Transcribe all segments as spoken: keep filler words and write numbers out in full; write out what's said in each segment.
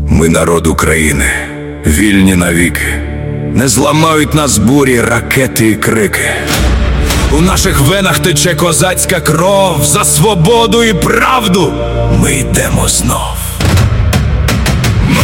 Ми народ України, вільні навіки. Не зламають нас бурі, ракети і крики. У наших венах тече козацька кров. За свободу і правду ми йдемо знов. Ми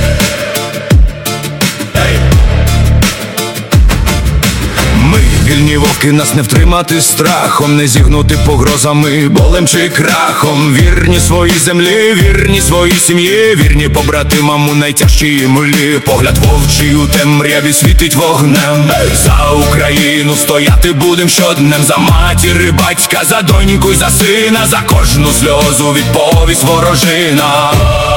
Ми вільні вовки, нас не втримати страхом, не зігнути погрозами, болем чи крахом. Вірні своїй землі, вірні своїй сім'ї, вірні побратимам у найтяжчій милі. Погляд вовчий у темряві світить вогнем. За Україну стояти будем щоднем. За матір і батька, за доньку й за сина, за кожну сльозу відповість ворожина.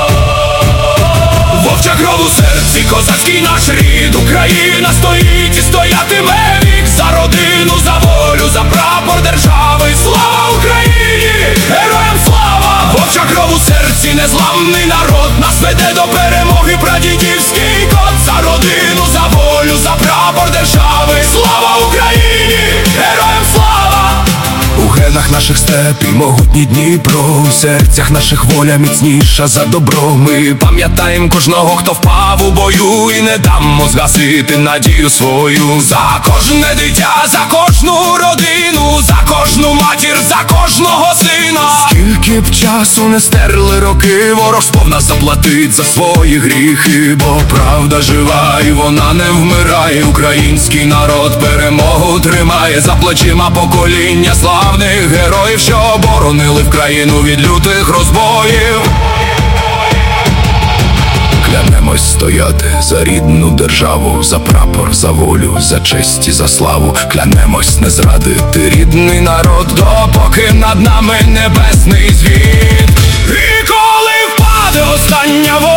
Вовча кров у серці, козацький наш рід. Україна стоїть і стоятиме вік. За родину, за волю, за прапор держави. Слава Україні! Героям слава! Вовча кров у серці, незламний народ. Нас веде до перемоги прадідівський код. За родину, за волю, за прапор держави. Слава Україні! Героям слава! У генах наших степ і могутній Дніпро. У серцях наших воля міцніша за добро. Ми пам'ятаємо кожного, хто впав у бою, і не дамо згасити надію свою. За кожне дитя, за кожну родину, за кожну матір, за кожного сина. Скільки б часу не стерли роки, ворог сповна заплатить за свої гріхи. Бо правда жива і вона не вмирає. Український народ перемогу тримає. За плечима покоління славних героїв, що оборонили в країну від лютих розбоїв. Клянемось стояти за рідну державу, за прапор, за волю, за честь і за славу. Клянемось не зрадити рідний народ, допоки над нами небесний звіт. І коли впаде остання воля,